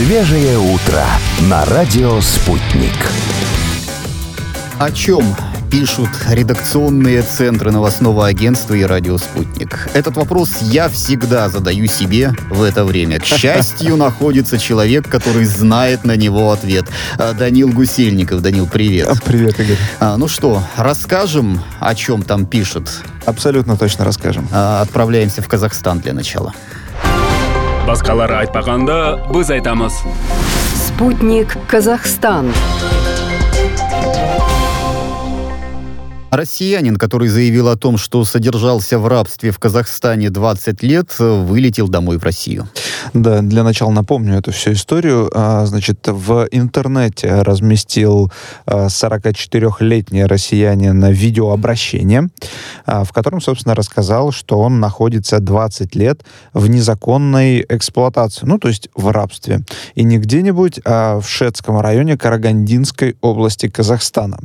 Свежее утро на радио «Спутник». О чем пишут редакционные центры новостного агентства и радио «Спутник»? Этот вопрос я всегда задаю себе в это время. К счастью, находится человек, который знает на него ответ. Данил Гусельников. Данил, привет. Привет, Игорь. Ну что, расскажем, о чем там пишут? Абсолютно точно расскажем. Отправляемся в Казахстан для начала. Басқалар айтпағанда біз айтамыз. Спутник Казахстан. Россиянин, который заявил о том, что содержался в рабстве в Казахстане 20 лет, вылетел домой в Россию. Да, для начала напомню эту всю историю. Значит, в интернете разместил 44-летний россиянин видеообращение, в котором, собственно, рассказал, что он находится 20 лет в незаконной эксплуатации, ну, то есть в рабстве. И не где-нибудь, а в Шацком районе Карагандинской области Казахстана.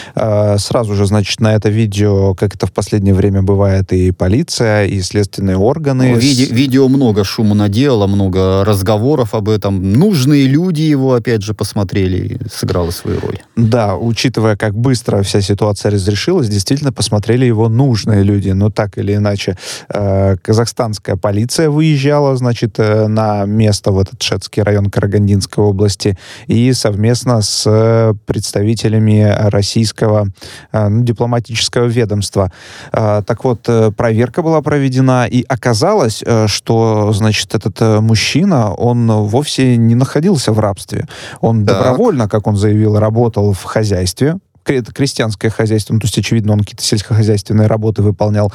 Сразу же, значит, на это видео, как это в последнее время бывает, и полиция, и следственные органы. Видео много шума наделало, много разговоров об этом. Нужные люди его, опять же, посмотрели, сыграло свою роль. Да, учитывая, как быстро вся ситуация разрешилась, действительно посмотрели его нужные люди. Но так или иначе, казахстанская полиция выезжала, значит, на место в этот Шацкий район Карагандинской области и совместно с представителями российского дипломатического ведомства. Так вот, проверка была проведена, и оказалось, что, значит, этот мужчина, он вовсе не находился в рабстве. Он добровольно, как он заявил, работал в хозяйстве. Это крестьянское хозяйство, ну, то есть, очевидно, он какие-то сельскохозяйственные работы выполнял.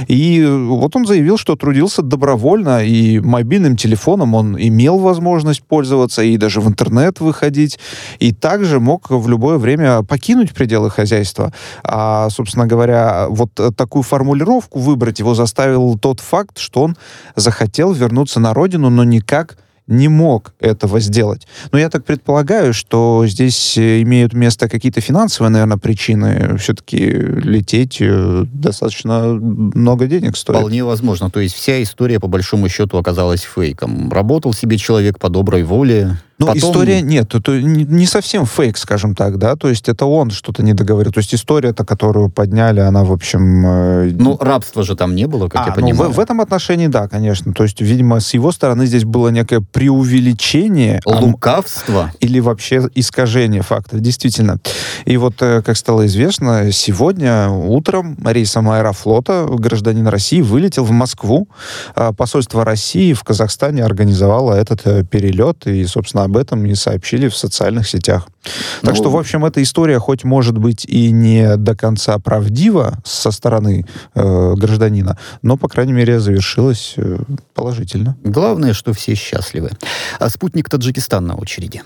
И вот он заявил, что трудился добровольно, и мобильным телефоном он имел возможность пользоваться, и даже в интернет выходить, и также мог в любое время покинуть пределы хозяйства. А, собственно говоря, вот такую формулировку выбрать его заставил тот факт, что он захотел вернуться на родину, но никак не мог этого сделать. Но я так предполагаю, что здесь имеют место какие-то финансовые, наверное, причины. Все-таки лететь достаточно много денег стоит. Вполне возможно. То есть вся история, по большому счету, оказалась фейком. Работал себе человек по доброй воле. Ну, потом... история нет, это не совсем фейк, скажем так, да, то есть это он что-то не договорил. То есть история-то, которую подняли, она, в общем... Ну, рабства же там не было, как я понимаю. В этом отношении, да, конечно. То есть, видимо, с его стороны здесь было некое преувеличение. Лукавство. Или вообще искажение факта, действительно. И вот, как стало известно, сегодня утром рейсом Аэрофлота гражданин России вылетел в Москву. Посольство России в Казахстане организовало этот перелет, и, собственно, об этом и сообщили в социальных сетях. Так что, в общем, эта история, хоть может быть и не до конца правдива со стороны гражданина, но, по крайней мере, завершилась положительно. Главное, что все счастливы. А спутник Таджикистан на очереди.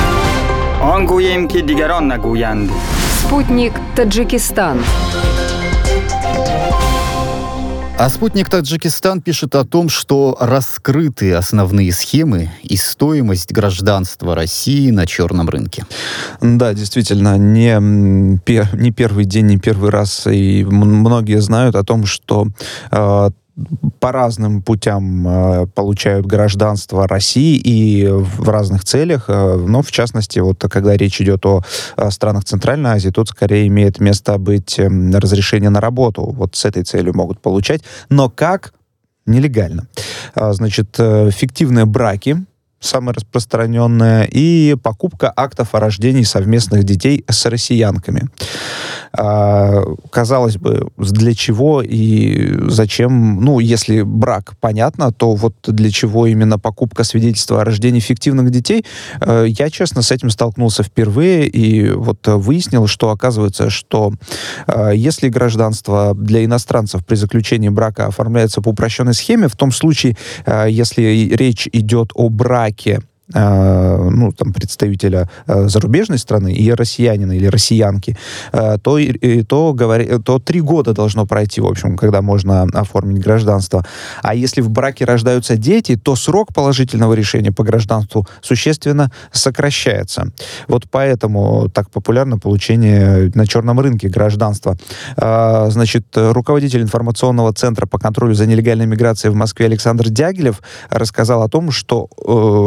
Спутник Таджикистан. А спутник Таджикистан пишет о том, что раскрыты основные схемы и стоимость гражданства России на черном рынке. Да, действительно, не первый день, не первый раз, и многие знают о том, что по разным путям получают гражданство России и в разных целях, но в частности, вот когда речь идет о странах Центральной Азии, тут скорее имеет место быть разрешение на работу. Вот с этой целью могут получать. Но как? Нелегально. Значит, фиктивные браки, самое распространенное, и покупка актов о рождении совместных детей с россиянками. Казалось бы, для чего и зачем, ну, если брак, понятно, то вот для чего именно покупка свидетельства о рождении фиктивных детей? Я, честно, с этим столкнулся впервые, и вот выяснил, что оказывается, что если гражданство для иностранцев при заключении брака оформляется по упрощенной схеме, в том случае, если речь идет о браке ну, там, представителя зарубежной страны и россиянина или россиянки, то 3 года должно пройти, в общем, когда можно оформить гражданство. А если в браке рождаются дети, то срок положительного решения по гражданству существенно сокращается. Вот поэтому так популярно получение на черном рынке гражданства. Значит, руководитель информационного центра по контролю за нелегальной миграцией в Москве Александр Дягилев рассказал о том, что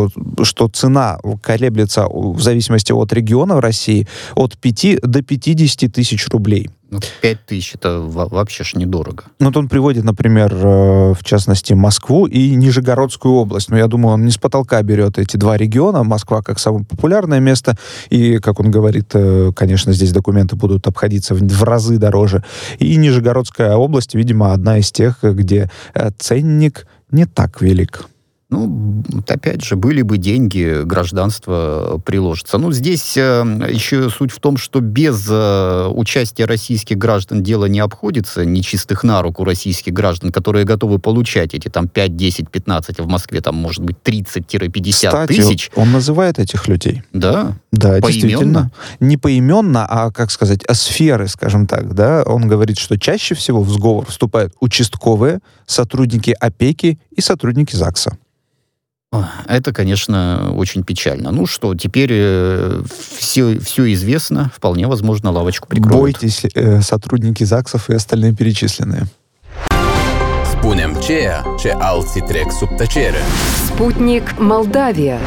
что цена колеблется в зависимости от региона в России от 5 до 50 тысяч рублей. 5 тысяч, это вообще ж недорого. Вот он приводит, например, в частности, Москву и Нижегородскую область. Но я думаю, он не с потолка берет эти два региона. Москва как самое популярное место. И, как он говорит, конечно, здесь документы будут обходиться в разы дороже. И Нижегородская область, видимо, одна из тех, где ценник не так велик. Опять же, были бы деньги, гражданство приложится. Здесь еще суть в том, что без участия российских граждан дело не обходится, нечистых на руку российских граждан, которые готовы получать эти 5, 10, 15, а в Москве может быть 30-50 тысяч. Он называет этих людей. Да? Да, поименно? Действительно. Не поименно, а, как сказать, сферы, скажем так, да. Он говорит, что чаще всего в сговор вступают участковые, сотрудники опеки и сотрудники ЗАГСа. Это, конечно, очень печально. Теперь все известно, вполне возможно, лавочку прикроют. Бойтесь, сотрудники ЗАГСов и остальные перечисленные. Spunem ceea ce alții trec sub tăcere. Спутник Молдавия.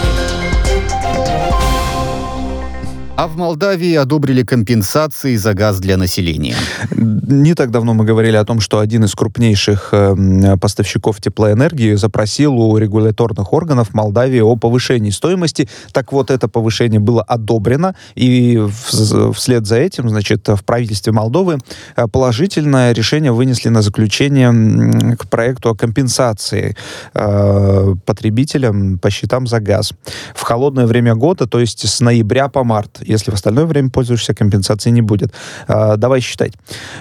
А в Молдавии одобрили компенсации за газ для населения. Не так давно мы говорили о том, что один из крупнейших поставщиков теплоэнергии запросил у регуляторных органов Молдавии о повышении стоимости. Так вот, это повышение было одобрено, и вслед за этим, в правительстве Молдовы положительное решение вынесли на заключение к проекту о компенсации потребителям по счетам за газ. В холодное время года, то есть с ноября по март. Если в остальное время пользуешься, компенсации не будет. Давай считать.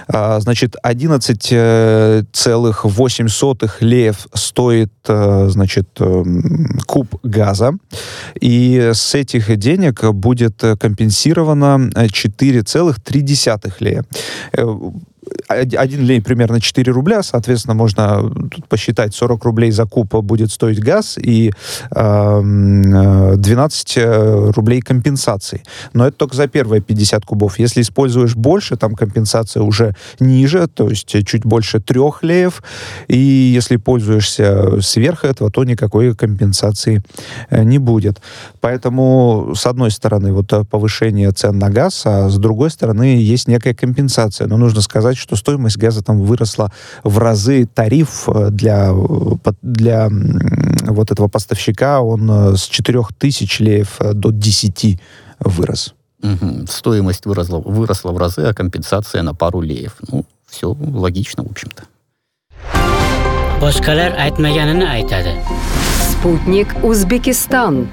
11,8 леев стоит, куб газа. И с этих денег будет компенсировано 4,3 лея. 1 лей примерно 4 рубля, соответственно, можно тут посчитать, 40 рублей за куб будет стоить газ и 12 рублей компенсации. Но это только за первые 50 кубов. Если используешь больше, там компенсация уже ниже, то есть чуть больше 3 леев. И если пользуешься сверх этого, то никакой компенсации не будет. Поэтому, с одной стороны, повышение цен на газ, а с другой стороны, есть некая компенсация. Но нужно сказать, что стоимость газа там выросла в разы. Тариф для этого поставщика, он с 4000 леев до 10 вырос. Угу. Стоимость выросла в разы, а компенсация на пару леев. Все логично, в общем-то. Boshqalar aytmaganini aytadi. Спутник Узбекистан.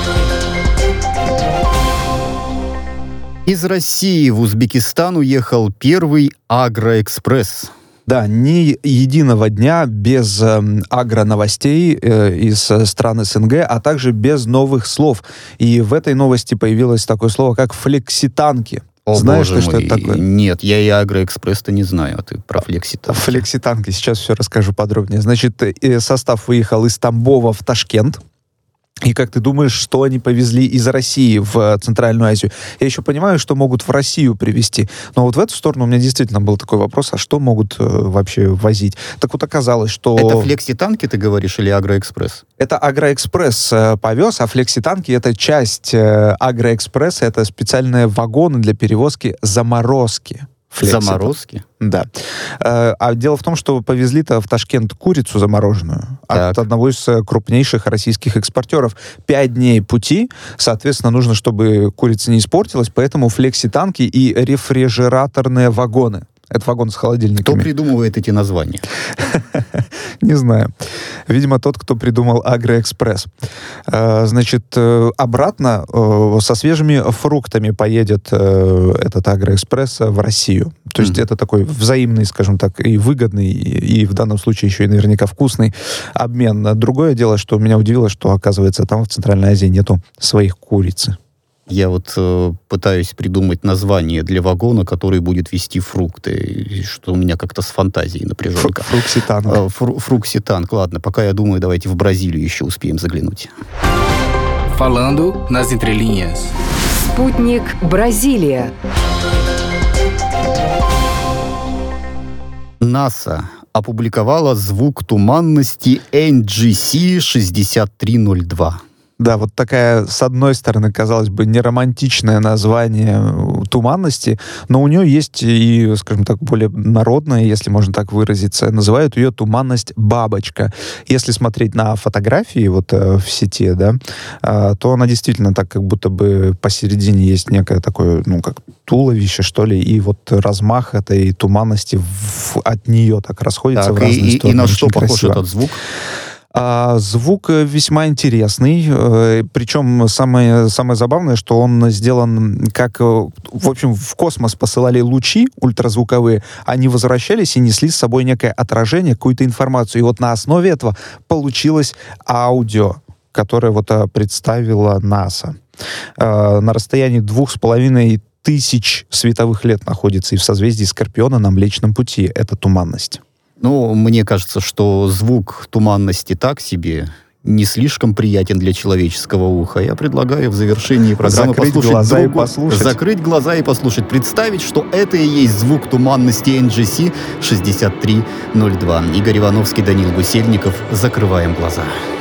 Из России в Узбекистан уехал первый агроэкспресс. Да, ни единого дня без агроновостей из стран СНГ, а также без новых слов. И в этой новости появилось такое слово, как флекситанки. Знаешь, что это такое? Нет, я и агроэкспресс-то не знаю, а ты про флекситанки. Флекситанки, сейчас все расскажу подробнее. Состав выехал из Тамбова в Ташкент. И как ты думаешь, что они повезли из России в Центральную Азию? Я еще понимаю, что могут в Россию привезти. Но в эту сторону у меня действительно был такой вопрос, а что могут вообще возить? Так оказалось, что... Это флекситанки, ты говоришь, или агроэкспресс? Это агроэкспресс повез, а флекситанки — это часть агроэкспресса, это специальные вагоны для перевозки заморозки. Заморозки? Да. А дело в том, что повезли-то в Ташкент курицу замороженную от одного из крупнейших российских экспортеров. 5 дней пути, соответственно, нужно, чтобы курица не испортилась, поэтому флекситанки и рефрижераторные вагоны. Это вагон с холодильниками. Кто придумывает эти названия? Не знаю. Видимо, тот, кто придумал агроэкспресс. Обратно со свежими фруктами поедет этот агроэкспресс в Россию. То есть это такой взаимный, скажем так, и выгодный, и в данном случае еще и наверняка вкусный обмен. Другое дело, что меня удивило, что, оказывается, там в Центральной Азии нету своих курицы. Я пытаюсь придумать название для вагона, который будет везти фрукты, что у меня как-то с фантазией напряженка. Фрукситанк. Фрукситанк. Ладно, пока я думаю, давайте в Бразилию еще успеем заглянуть. Falando nas entrelinhas. Спутник Бразилия. НАСА опубликовала звук туманности NGC 6302. Да, вот такая, с одной стороны, казалось бы, неромантичное название туманности, но у нее есть и, скажем так, более народное, если можно так выразиться. Называют ее туманность бабочка. Если смотреть на фотографии вот в сети, да, то она действительно так, как будто бы посередине есть некое такое, ну, как туловище, что ли, и вот размах этой туманности от нее так расходится в разные стороны. И на что Очень похож красиво. этот звук? Звук весьма интересный, причем самое забавное, что он сделан как, в общем, в космос посылали лучи ультразвуковые, они возвращались и несли с собой некое отражение, какую-то информацию, и вот на основе этого получилось аудио, которое вот представила НАСА. На расстоянии 2500 световых лет находится и в созвездии Скорпиона на Млечном Пути эта туманность. Ну, мне кажется, что звук туманности так себе, не слишком приятен для человеческого уха. Я предлагаю в завершении программы Закрыть послушать глаза и другу, послушать. закрыть глаза и послушать, представить, что это и есть звук туманности NGC 6302. Игорь Ивановский, Данил Гусельников. Закрываем глаза.